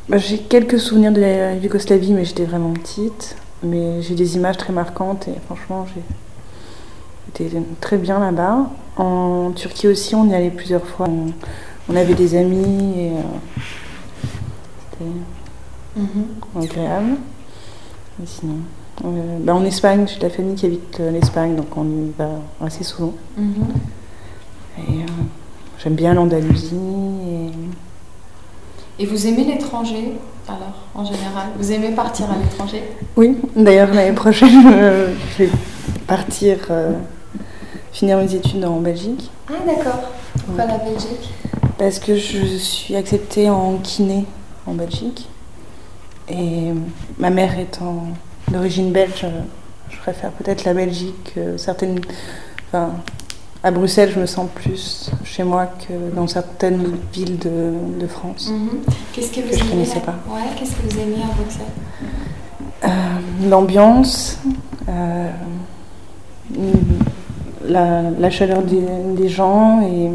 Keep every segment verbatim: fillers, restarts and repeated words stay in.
Bah, j'ai quelques souvenirs de la Yougoslavie, mais j'étais vraiment petite. Mais j'ai des images très marquantes et franchement, j'ai été très bien là-bas. En Turquie aussi, on y allait plusieurs fois. On, on avait des amis et euh, c'était mm-hmm. agréable. Et sinon, euh, bah, en Espagne, j'ai de la famille qui habite euh, l'Espagne, donc on y va assez souvent. Mm-hmm. Et euh, j'aime bien l'Andalousie. Et... et vous aimez l'étranger, alors, en général? Vous aimez partir à l'étranger? Oui, d'ailleurs, l'année prochaine, euh, je vais partir euh, finir mes études en Belgique. Ah, d'accord. Pourquoi la Belgique? Parce que je suis acceptée en kiné en Belgique. Et ma mère étant d'origine belge, je préfère peut-être la Belgique. Euh, certaines, enfin, à Bruxelles, je me sens plus chez moi que dans certaines villes de, de France. Mm-hmm. Qu'est-ce que vous que je ne connaissais pas. Ouais, qu'est-ce que vous aimez à Bruxelles? euh, L'ambiance, euh, la, la chaleur des, des gens et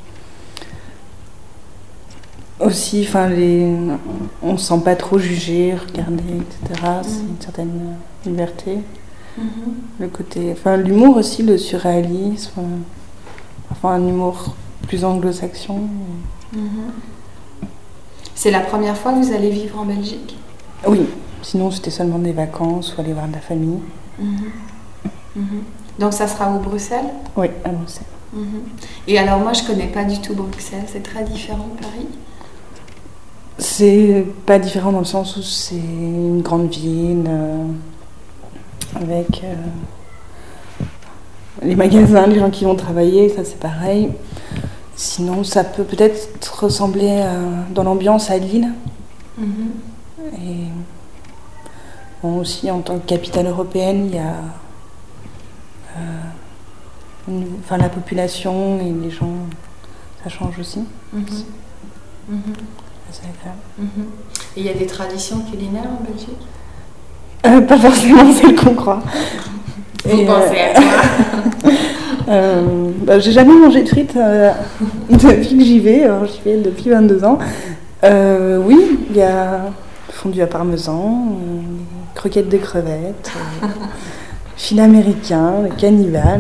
aussi, enfin, les, on ne se sent pas trop jugé, regardé, et cetera. Mm-hmm. C'est une certaine liberté. Mm-hmm. Le côté, enfin, l'humour aussi, le surréalisme, enfin, un humour plus anglo-saxon. Mm-hmm. C'est la première fois que vous allez vivre en Belgique? Oui, sinon c'était seulement des vacances ou aller voir de la famille. Mm-hmm. Mm-hmm. Donc ça sera au Bruxelles? Oui, à Bruxelles. Mm-hmm. Et alors moi je ne connais pas du tout Bruxelles, c'est très différent de Paris? C'est pas différent dans le sens où c'est une grande ville euh, avec euh, les magasins, les gens qui vont travailler, ça c'est pareil. Sinon, ça peut peut-être ressembler euh, dans l'ambiance à Lille. Mm-hmm. Et bon, aussi en tant que capitale européenne, il y a euh, une, enfin, la population et les gens, ça change aussi. Mm-hmm. Mm-hmm. C'est agréable. Mm-hmm. Et il y a des traditions culinaires en Belgique? euh, Pas forcément celles qu'on croit. Vous et pensez euh... à quoi? euh, bah, J'ai jamais mangé de frites euh, depuis que j'y vais. Alors, j'y vais depuis vingt-deux ans. Euh, oui, il y a fondu à parmesan, euh, croquettes de crevettes, euh, filet américain, le cannibale.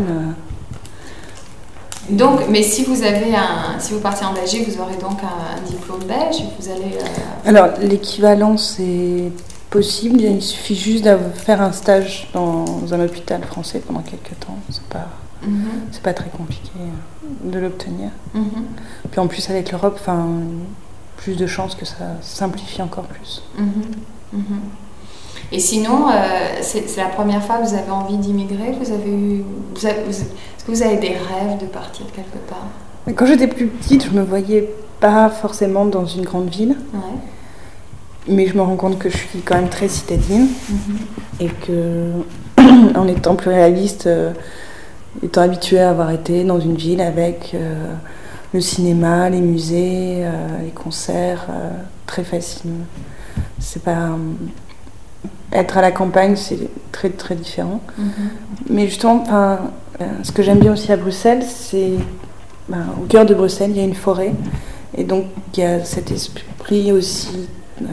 Donc, mais si vous avez un, si vous partez en Belgique, vous aurez donc un, un diplôme belge. Vous allez. Euh... Alors, l'équivalent, c'est possible. Il suffit juste de faire un stage dans un hôpital français pendant quelques temps. C'est pas, mm-hmm. c'est pas très compliqué de l'obtenir. Mm-hmm. Puis en plus, avec l'Europe, enfin, plus de chances que ça simplifie encore plus. Mm-hmm. Mm-hmm. Et sinon, euh, c'est, c'est la première fois que vous avez envie d'immigrer? Vous avez eu, vous avez, vous, est-ce que vous avez des rêves de partir quelque part? Quand j'étais plus petite, je me voyais pas forcément dans une grande ville. Ouais. Mais je me rends compte que je suis quand même très citadine. Mm-hmm. Et que, en étant plus réaliste, euh, étant habituée à avoir été dans une ville avec euh, le cinéma, les musées, euh, les concerts, euh, très facile. C'est pas... Euh, être à la campagne, c'est très très différent. Mm-hmm. Mais justement, euh, ce que j'aime bien aussi à Bruxelles, c'est ben, au cœur de Bruxelles, il y a une forêt. Et donc, il y a cet esprit aussi euh,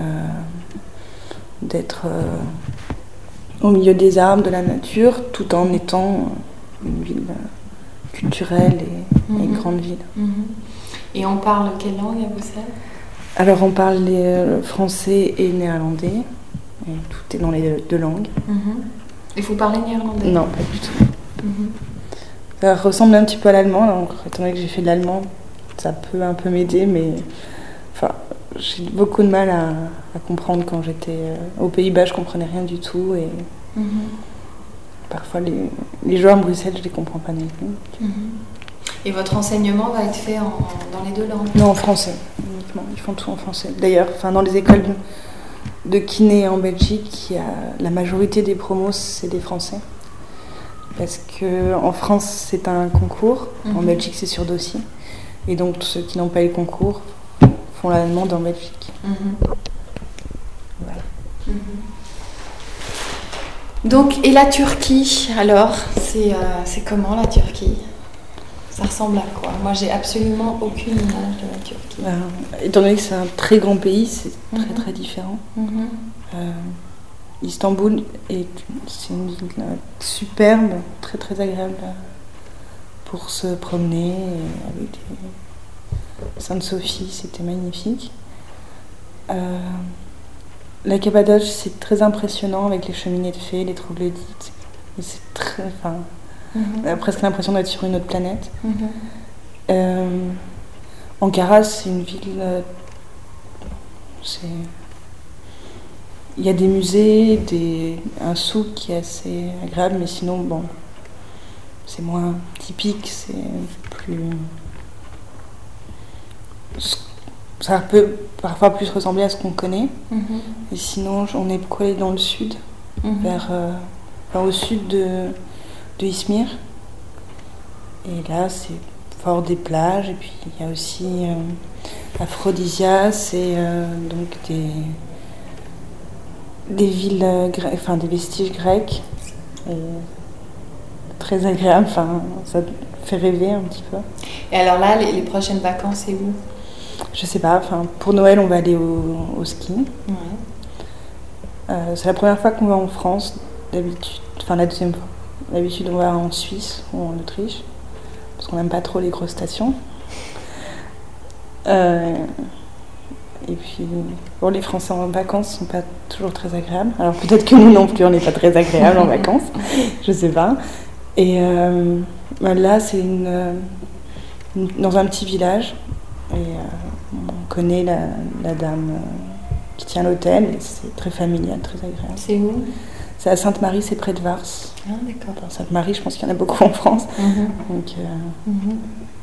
d'être euh, au milieu des arbres, de la nature, tout en étant une ville euh, culturelle et, mm-hmm. et une grande ville. Mm-hmm. Et on parle quelle langue à Bruxelles? Alors, on parle les, euh, français et néerlandais. Et tout est dans les deux langues. Mm-hmm. Et vous parlez néerlandais? Non, pas du tout. Mm-hmm. Ça ressemble un petit peu à l'allemand, donc étant donné que j'ai fait de l'allemand, ça peut un peu m'aider, mais enfin, j'ai beaucoup de mal à, à comprendre quand j'étais euh, aux Pays-Bas, je comprenais rien du tout et mm-hmm. parfois les, les jeux à Bruxelles, je les comprends pas non plus. Mm-hmm. Et votre enseignement va être fait en, dans les deux langues? Non, en français uniquement. Ils font tout en français. D'ailleurs, enfin, dans les écoles de, de kiné en Belgique, il y a, la majorité des promos, c'est des Français. Parce qu'en France, c'est un concours. Mm-hmm. En Belgique, c'est sur dossier. Et donc, tous ceux qui n'ont pas eu le concours font la demande en Belgique. Mm-hmm. Voilà. Mm-hmm. Donc, et la Turquie, alors, c'est, euh, c'est comment la Turquie? Ça Ça ressemble à quoi? Moi, j'ai absolument aucune image de la Turquie. Ben, étant donné que c'est un très grand pays, c'est mm-hmm. très très différent. Mm-hmm. Euh, Istanbul, est, c'est une ville euh, superbe, très très agréable pour se promener. Avec des... Sainte-Sophie, c'était magnifique. Euh, la Cappadoce, c'est très impressionnant avec les cheminées de fées, les troglodytes. C'est très, enfin, mm-hmm. euh, presque l'impression d'être sur une autre planète. Mm-hmm. Euh, Ankara, c'est une ville. Euh, c'est... Il y a des musées, des... un souk qui est assez agréable, mais sinon, bon, c'est moins typique, c'est plus. Ça peut parfois plus ressembler à ce qu'on connaît. Mm-hmm. Et sinon, on est beaucoup allé dans le sud, mm-hmm. vers, euh, vers au sud de, de Izmir. Et là, c'est fort des plages. Et puis, il y a aussi euh, Aphrodisias et euh, donc des, des villes, gre- enfin des vestiges grecs. Et très agréable, enfin, ça fait rêver un petit peu. Et alors là, les, les prochaines vacances, c'est où? Je sais pas, enfin, pour Noël, on va aller au, au ski. Ouais. Euh, c'est la première fois qu'on va en France, d'habitude, enfin la deuxième fois. D'habitude, on va en Suisse ou en Autriche, parce qu'on n'aime pas trop les grosses stations. Euh, et puis, bon, les Français en vacances ne sont pas toujours très agréables. Alors peut-être que nous non plus, on n'est pas très agréables en vacances, je sais pas. Et euh, là, c'est une, une, dans un petit village. Et euh, on connaît la, la dame euh, qui tient l'hôtel, et c'est très familial, très agréable. C'est où? C'est à Sainte-Marie, c'est près de Vars. Ah, d'accord. Enfin, Sainte-Marie, je pense qu'il y en a beaucoup en France. Mm-hmm. Donc, euh, mm-hmm.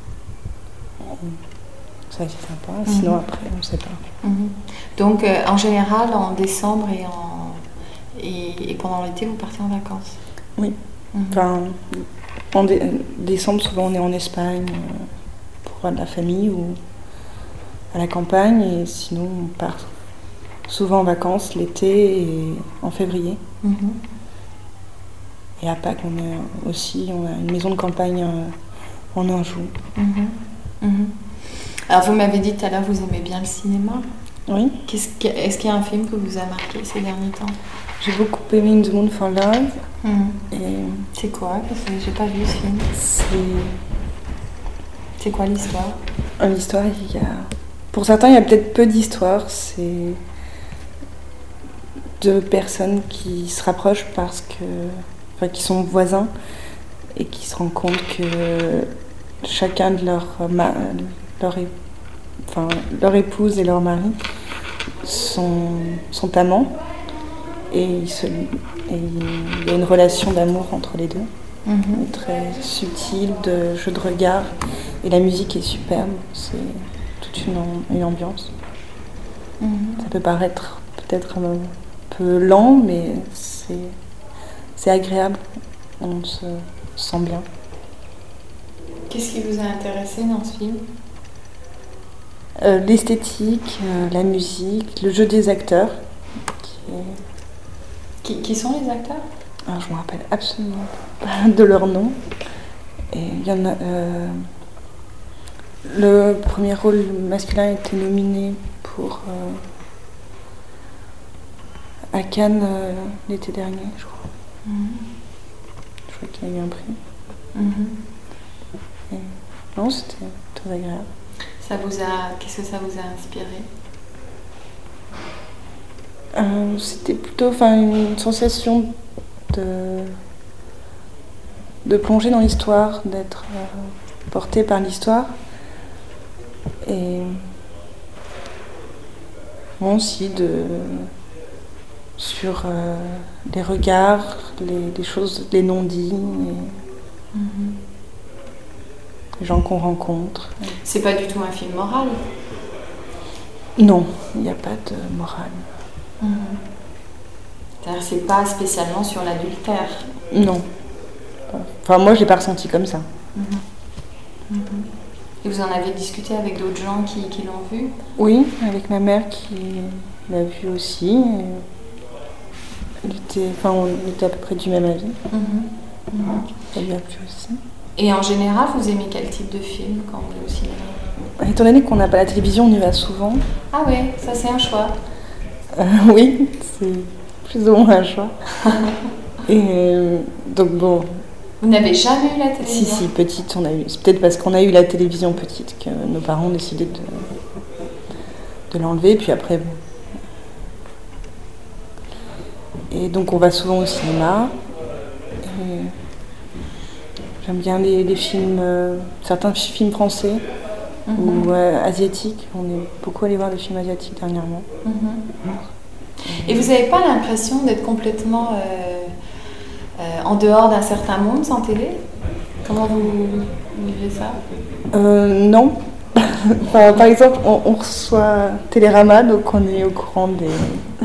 ça, c'est sympa. Mm-hmm. Sinon, après, on ne sait pas. Mm-hmm. Donc, euh, en général, en décembre et, en... et, et pendant l'été, vous partez en vacances? Oui. Mm-hmm. Enfin, en dé- décembre, souvent, on est en Espagne euh, pour voir de la famille ou à la campagne, et sinon on part souvent en vacances l'été et en février. Mm-hmm. Et à Pâques, on a aussi on a une maison de campagne en Anjou. Mm-hmm. Mm-hmm. Alors vous m'avez dit tout à l'heure, vous aimez bien le cinéma. Oui. Qu'est-ce que, est-ce qu'il y a un film que vous a marqué ces derniers temps? J'ai beaucoup aimé In the Mood for Love. Mm. Et c'est quoi? Parce que j'ai pas vu ce film. C'est, c'est quoi l'histoire? L'histoire, il y a... Pour certains, il y a peut-être peu d'histoire. C'est deux personnes qui se rapprochent parce que, enfin, qui sont voisins et qui se rendent compte que chacun de leurs leur, enfin, leur épouse et leur mari sont, sont amants, et, ils se, et il y a une relation d'amour entre les deux. Mm-hmm. Très subtile, de jeu de regard, et la musique est superbe. C'est toute une, une ambiance. Mm-hmm. Ça peut paraître peut-être un peu lent, mais c'est, c'est agréable. On se sent bien. Qu'est-ce qui vous a intéressé dans ce film? euh, L'esthétique, euh, la musique, le jeu des acteurs. Qui, est... qui, qui sont les acteurs? Alors, je ne me rappelle absolument pas de leur nom. Et il y en a... Euh... Le premier rôle masculin a été nominé pour euh, à Cannes euh, l'été dernier, je crois. Mm-hmm. Je crois qu'il a eu un prix. Mm-hmm. Et, non, c'était très agréable. Ça vous a, qu'est-ce que ça vous a inspiré? euh, C'était plutôt, enfin, une sensation de de plonger dans l'histoire, d'être euh, porté par l'histoire. Et moi aussi, de, sur euh, les regards, les, les choses, les non-dits, et mm-hmm. les gens qu'on rencontre. C'est pas du tout un film moral? Non, il n'y a pas de morale. Mm-hmm. C'est-à-dire, c'est pas spécialement sur l'adultère? Non. Enfin, moi, je l'ai pas ressenti comme ça. Mm-hmm. Mm-hmm. Et vous en avez discuté avec d'autres gens qui, qui l'ont vu? Oui, avec ma mère qui l'a vu aussi. Elle était, enfin, on était à peu près du même avis. Mm-hmm. Mm-hmm. Elle lui a plu aussi. Et en général, vous aimez quel type de film quand vous allez au cinéma? Étant donné qu'on n'a pas la télévision, on y va souvent. Ah oui, ça c'est un choix. Euh, oui, c'est plus ou moins un choix. Et euh, donc bon... Vous n'avez jamais eu la télévision? Si, si, petite, on a eu. C'est peut-être parce qu'on a eu la télévision petite que nos parents ont décidé de, de l'enlever, puis après, bon. Et donc on va souvent au cinéma. Et j'aime bien les, les films, euh, certains films français mm-hmm. ou euh, asiatiques. On est beaucoup allé voir des films asiatiques dernièrement. Mm-hmm. Et vous n'avez pas l'impression d'être complètement euh, euh, en dehors d'un certain monde sans télé? Comment vous vivez ça? euh, Non. Enfin, par exemple, on, on reçoit Télérama, donc on est au courant des...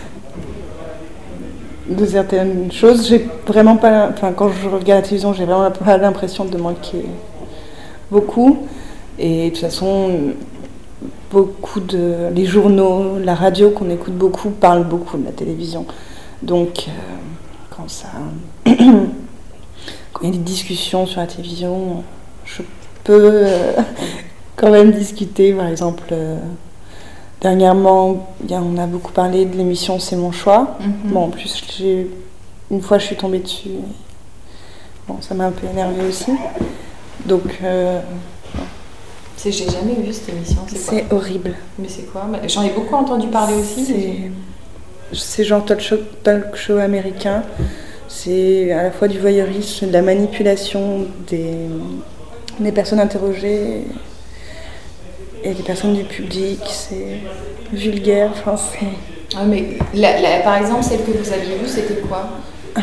de certaines choses. J'ai vraiment pas, enfin, quand je regarde la télévision, j'ai vraiment pas l'impression de manquer beaucoup. Et de toute façon, beaucoup de les journaux, la radio qu'on écoute beaucoup parlent beaucoup de la télévision. Donc, euh, quand ça, quand il y a des discussions sur la télévision, je peux euh, quand même discuter. Par exemple, euh, dernièrement, on a beaucoup parlé de l'émission C'est mon choix. Mm-hmm. Bon, en plus, j'ai, une fois, je suis tombée dessus. Bon, ça m'a un peu énervée aussi. Donc, euh, c'est, j'ai jamais vu cette émission. C'est, c'est quoi? horrible. Mais c'est quoi? J'en ai beaucoup entendu parler aussi. C'est, mais... c'est genre talk show, talk show américain. C'est à la fois du voyeurisme, de la manipulation des, des personnes interrogées et des personnes du public. C'est vulgaire. Enfin, c'est... Ah, mais la, la, par exemple, celle que vous aviez vue, c'était quoi? euh,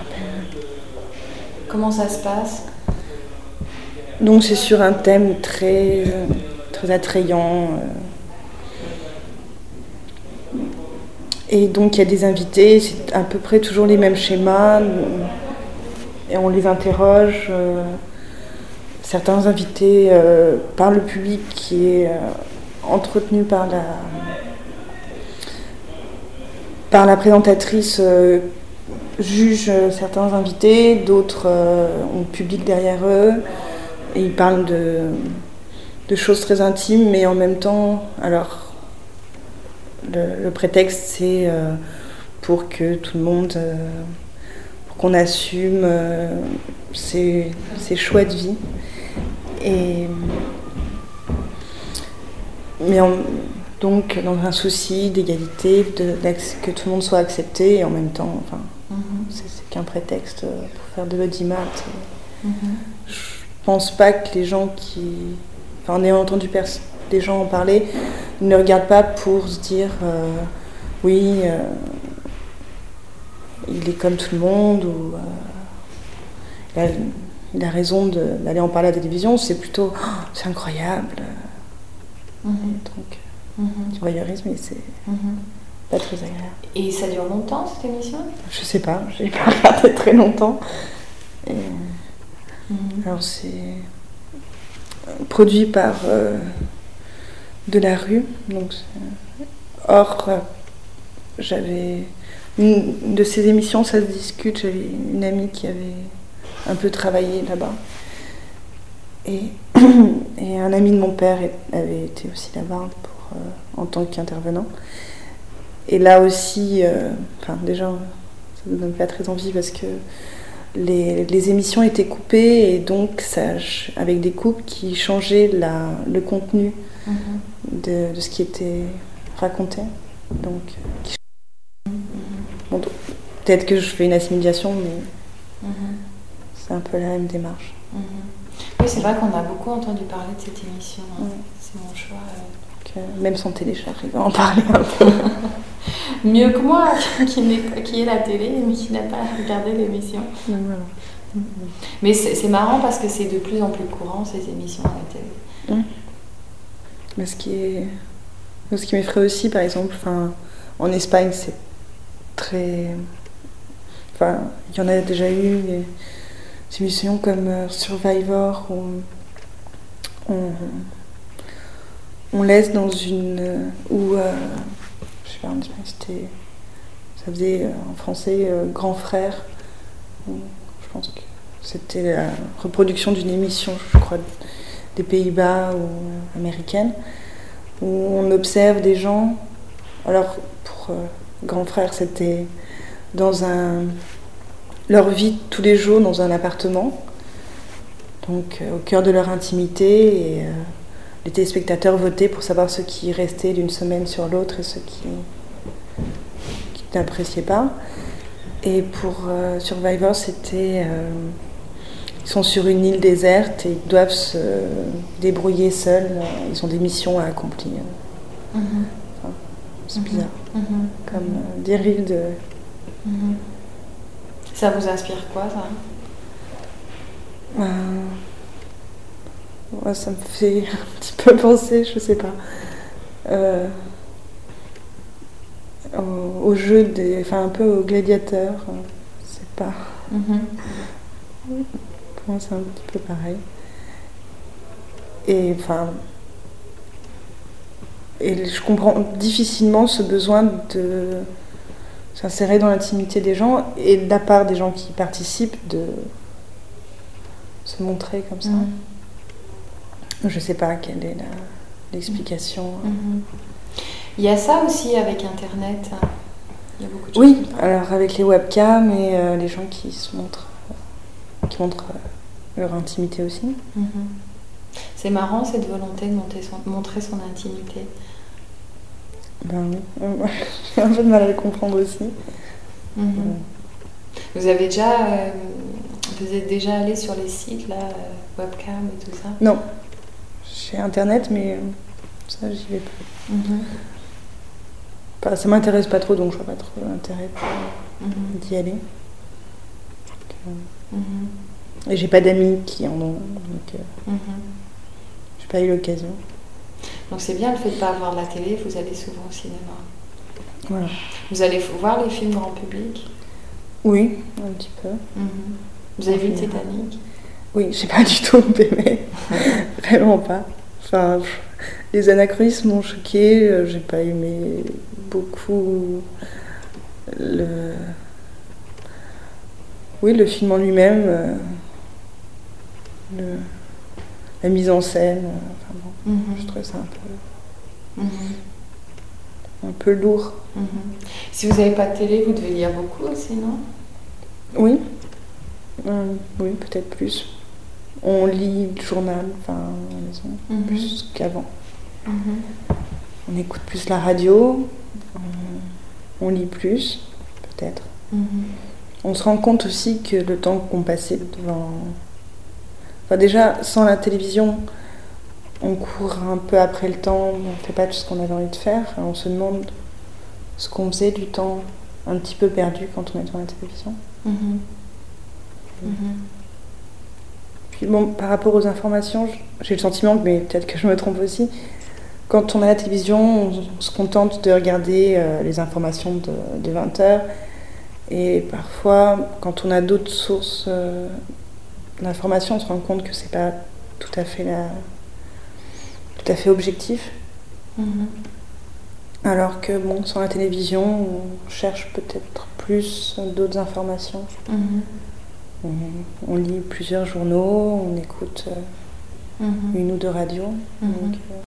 Comment ça se passe? Donc c'est sur un thème très, très attrayant. Et donc il y a des invités, c'est à peu près toujours les mêmes schémas. Et on les interroge. Certains invités euh, par le public qui est euh, entretenu par la, par la présentatrice euh, juge certains invités, d'autres euh, ont le public derrière eux. Et ils parlent de, de choses très intimes, mais en même temps, alors, le, le prétexte, c'est euh, pour que tout le monde, euh, pour qu'on assume euh, ses, ses choix de vie. Et, mais en, donc, dans un souci d'égalité, de, que tout le monde soit accepté, et en même temps, enfin, mm-hmm. c'est, c'est qu'un prétexte pour faire de l'audimat. Mm-hmm. Je pense pas que les gens qui... Enfin, en ayant entendu pers- des gens en parler, ne regardent pas pour se dire euh, oui, euh, il est comme tout le monde, ou euh, il, a, il a raison de, d'aller en parler à la télévision. C'est plutôt, oh, c'est incroyable. Mm-hmm. Donc, mm-hmm. du voyeurisme, mais c'est mm-hmm. pas très agréable. Et ça dure longtemps, cette émission? Je sais pas, j'ai pas regardé très longtemps. Et... Mmh. Alors c'est produit par euh, De la Rue. Donc, or, euh, j'avais une de ces émissions, ça se discute. J'avais une amie qui avait un peu travaillé là-bas. Et, et un ami de mon père avait été aussi là-bas pour, euh, en tant qu'intervenant. Et là aussi, euh, enfin déjà, ça ne donne pas très envie parce que Les, les émissions étaient coupées et donc ça, avec des coupes qui changeaient la, le contenu mm-hmm. de, de ce qui était raconté. Donc, qui... mm-hmm. bon, donc, peut-être que je fais une assimilation, mais mm-hmm. c'est un peu la même démarche. Mm-hmm. Oui, c'est vrai qu'on a beaucoup entendu parler de cette émission. Hein. Mm. C'est mon choix. Euh... Donc, même sans télé, j'arrive à en parler un peu. Mieux que moi, qui, n'est, qui est la télé, mais qui n'a pas regardé l'émission. Donc, voilà. Mm-hmm. Mais c'est, c'est marrant parce que c'est de plus en plus courant, ces émissions à la télé. Mm. Mais ce qui est... ce qui m'effraie aussi, par exemple, enfin, en Espagne, c'est très... Enfin, il y en a déjà eu des, des émissions comme euh, Survivor, où on, on laisse dans une... Euh, où... Euh, je sais pas, en Espagne, c'était... Ça faisait, euh, en français, euh, Grand Frère. Où, je pense que c'était la reproduction d'une émission, je crois, des Pays-Bas ou américaine, où on observe des gens. Alors, pour euh, Grand Frère, c'était dans un, leur vie de tous les jours dans un appartement, donc euh, au cœur de leur intimité. Et euh, les téléspectateurs votaient pour savoir ceux qui restaient d'une semaine sur l'autre et ceux qui, qui n'appréciaient pas. Et pour euh, Survivor, c'était... Euh, ils sont sur une île déserte et ils doivent se débrouiller seuls. Ils ont des missions à accomplir. Mm-hmm. Enfin, c'est mm-hmm. bizarre. Mm-hmm. Comme euh, dérive de... Mm-hmm. Ça vous inspire quoi, ça euh... ouais, ça me fait un petit peu penser, je sais pas, euh... au, au jeu des... Enfin, un peu au gladiateur. Je sais pas. Mm-hmm. Pour moi, c'est un petit peu pareil. Et enfin... Et je comprends difficilement ce besoin de s'insérer dans l'intimité des gens et de la part des gens qui participent de se montrer comme ça. Mmh. Je sais pas quelle est la, l'explication. Mmh. Il y a ça aussi avec Internet. Il y a beaucoup de choses. Oui, alors avec les webcams et euh, les gens qui se montrent, euh, qui montrent euh, leur intimité aussi. Mmh. C'est marrant cette volonté de monter son, montrer son intimité. Ben oui, j'ai un peu de mal à le comprendre aussi. Mmh. Ouais. Vous avez déjà, euh, vous êtes déjà allé sur les sites là, euh, webcam et tout ça? Non, j'ai Internet, mais euh, ça j'y vais pas. Mmh. Enfin, ça m'intéresse pas trop, donc je vois pas trop l'intérêt mmh. d'y aller. Donc, euh, mmh. Et j'ai pas d'amis qui en ont, donc euh, mmh. j'ai pas eu l'occasion. Donc c'est bien le fait de ne pas avoir de la télé, vous allez souvent au cinéma. Voilà. Vous allez voir les films grand public? Oui, un petit peu. Mm-hmm. Vous avez vu Titanic? Oui, j'ai pas du tout aimé. Vraiment pas. Enfin, les anachronismes m'ont choquée, j'ai pas aimé beaucoup le... Oui, le film en lui-même, euh, le... la mise en scène, euh, enfin bon, mm-hmm. je trouvais ça un peu, mm-hmm. un peu lourd. Mm-hmm. Si vous n'avez pas de télé, vous devez lire beaucoup aussi, non? Oui, euh, oui, peut-être plus. On lit le journal, enfin, à la maison, mm-hmm. plus qu'avant. Mm-hmm. On écoute plus la radio, on, on lit plus, peut-être. Mm-hmm. On se rend compte aussi que le temps qu'on passait devant... Enfin, déjà, sans la télévision, on court un peu après le temps, on ne fait pas tout ce qu'on avait envie de faire. On se demande ce qu'on faisait du temps un petit peu perdu quand on est devant la télévision. Mm-hmm. Mm-hmm. Puis bon, par rapport aux informations, j'ai le sentiment, mais peut-être que je me trompe aussi, quand on a la télévision, on se contente de regarder euh, les informations de, de vingt heures. Et parfois, quand on a d'autres sources euh, d'informations, on se rend compte que c'est pas tout à fait, la, tout à fait objectif. Mm-hmm. Alors que, bon, sans la télévision, on cherche peut-être plus d'autres informations. Mm-hmm. On, on lit plusieurs journaux, on écoute euh, mm-hmm. une ou deux radios. Mm-hmm. Donc, euh,